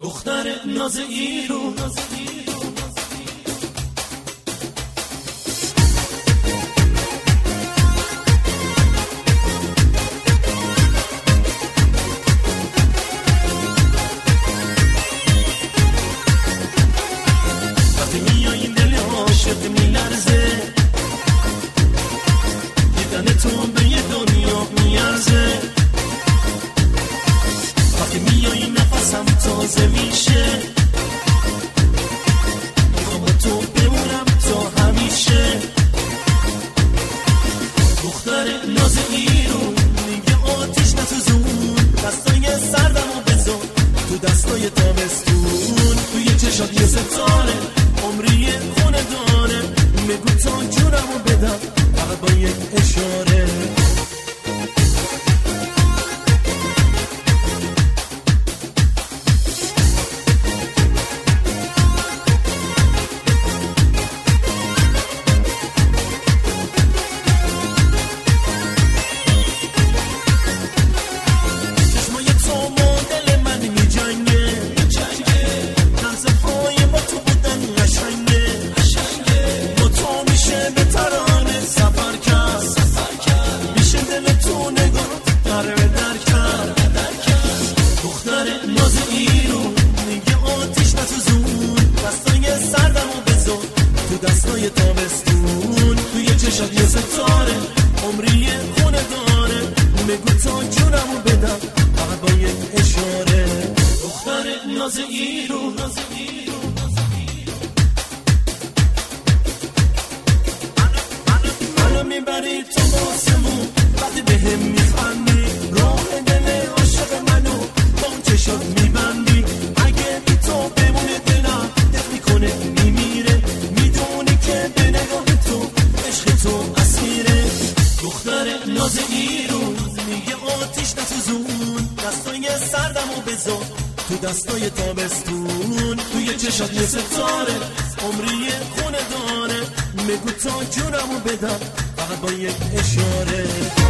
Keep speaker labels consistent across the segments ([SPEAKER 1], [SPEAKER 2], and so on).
[SPEAKER 1] دختر ناز ایرو وقتی میای دل عاشق میلرزه دیدن تو به یه دنیا میارزه وقتی میای نفسم تازه میشه میخوام با تو بمونم تا همیشه دختر ناز ایرو میگه آتیش نسوزون دستای سردمو بزن تو دستای تابستون توی چشات یه ستاره عمری خونه داره بگو تا جونمو بدم فقط با یک اشاره دستای تابستون توی چشات یه ستاره عمری خونه داره بگو تا جونمو بدم فقط با یک اشاره دختر ناز ایرو منو میبری تو باسمون وقتی به هم میخندی راه دل عاشق منو با اون چشات میبندی اگه بی تو بمونه دلم دق میکنه میمیره به نگاه تو عشق تو اسیره دختر ناز ایرو میگه آتیش نسوزون دستای سردمو بزن تو دستای تابستون توی چشات یه ستاره عمری خونه داره بگو تا جونمو بدم فقط با یک اشاره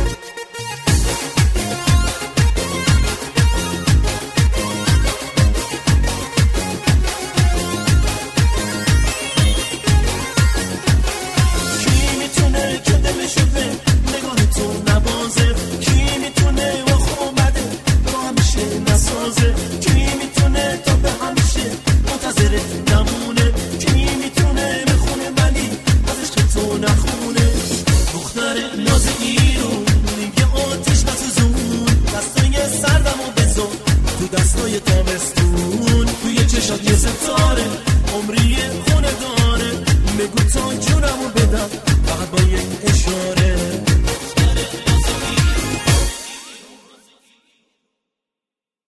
[SPEAKER 1] دستای تابستون توی چشات یه ستاره عمری خونه داره بگو تا جونمو